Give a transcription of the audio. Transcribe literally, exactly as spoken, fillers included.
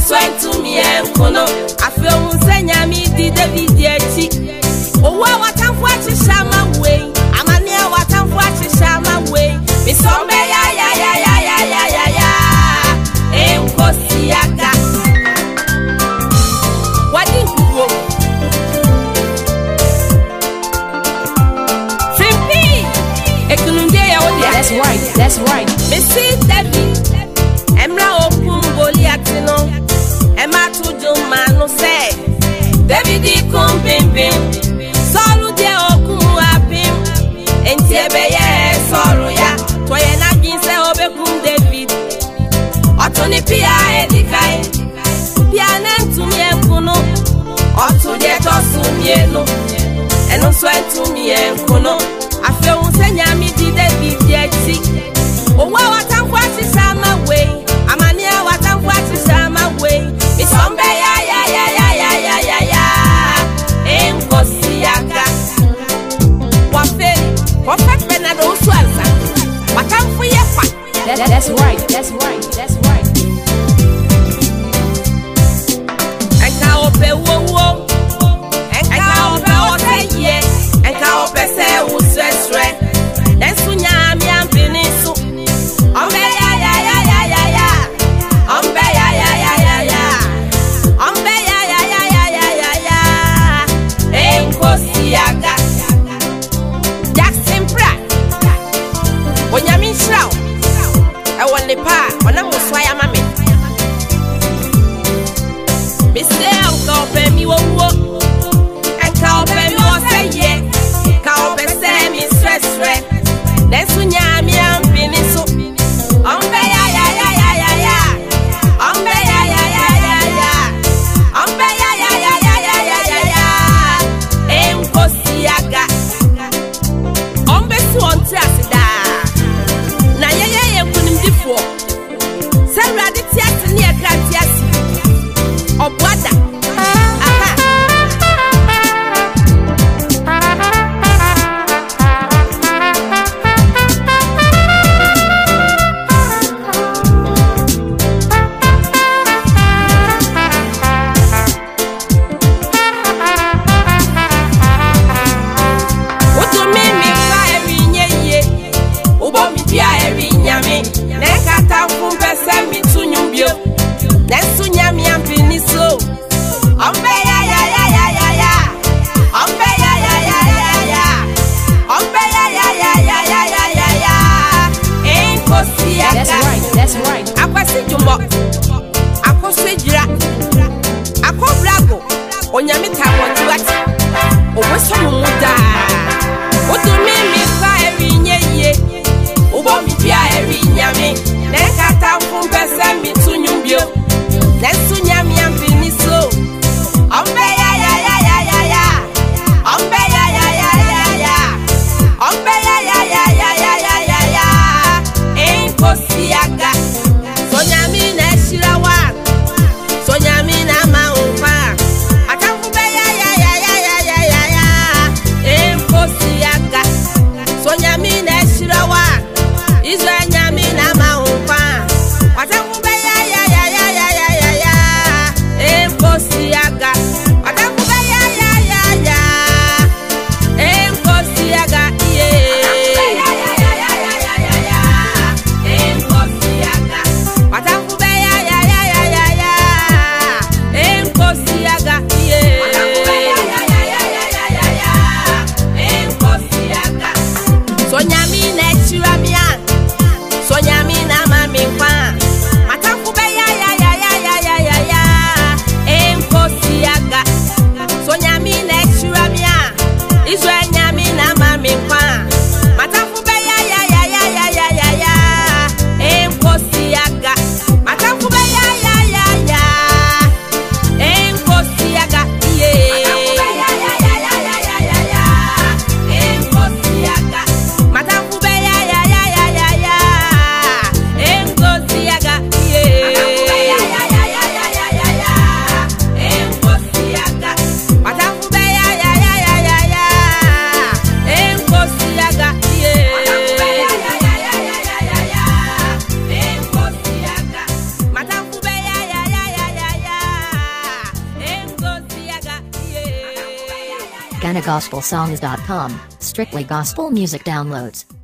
sweat to me and kono. I feel Musenya me did the video. Oh, what I'm watching Shama way. I'm a near what I'm watching Shama way. Miss Ombe, ya, ya, ya, ya, ya, ya, ya, ya. Eh, Kosiaka. What did you go? Frimpy. Ekununde, that's right, that's right. Missus Debbie. Emra Okum Goliatino. Emma Tuju Manu say. David come bim bim. Solu de Okum apim. Entiebe ye solu ya. Toye na ginse obekum David. Otuni pia edikai. Pia nentu mienkuno. Otu de tosu mieno. Eno swetu mienkuno. Afe unsenya mi di David yeti. Owa watamfwa shisama way. Amania watamfwa shisama way. Misombe ya ya ya ya ya ya ya ya. Enkosiyaka. Waferi. Wafek benado uswalsa. Watamfu yefa. That, that's right, that's right, that's right. Enka ope wo wo. Enka ope ote ye. Enka ope se uswesre. Nensu nyami ampinisu. Ombe ya ya ya ya ya ya. Ombe ya ya ya ya ya. Ombe ya ya ya ya ya ya ya. Enkosiyaka. Jackson Pratt. Onyami Shrao. Ewo nipa. Ona muswaya mami. Miste onka ope mi wo wo. Enka ope mi wo se ye. Ka ope se mi stress stress. Nensu nyami ampinisu. Ombe ya ya ya ya ya ya. Ombe ya ya ya ya ya. Ombe ya ya ya ya ya ya ya ya. Enkosiyaka. Ombe su onti asida. Na ye ye ye kunim difo. Se radi tiati ni ekra tiati. Obwada. Aha. That's right, that's right. Akwasi jumbo. Akoswe jira. Akobrago. Onyami tawon tiwati. Oweso mumuda. Otu mimi fa eri nye ye. Ubo mi bia eri nyami. Nekata mfumpese mi tunyumbio. Nesu nyami ampini so. Ombe ya ya ya ya ya ya. Ombe ya ya ya ya ya. Ombe ya ya ya ya ya ya ya ya. Enkosiyaka. Sonyami na shirawa. Sonyami na maumpa. Atamfube ya ya ya ya ya ya ya ya. Enkosiyaka. Sonyami na shirawa. Izwe nyami na maumpa. Atamfube ya ya ya ya ya ya ya ya. Ghana Gospel Songs dot com, strictly gospel music downloads.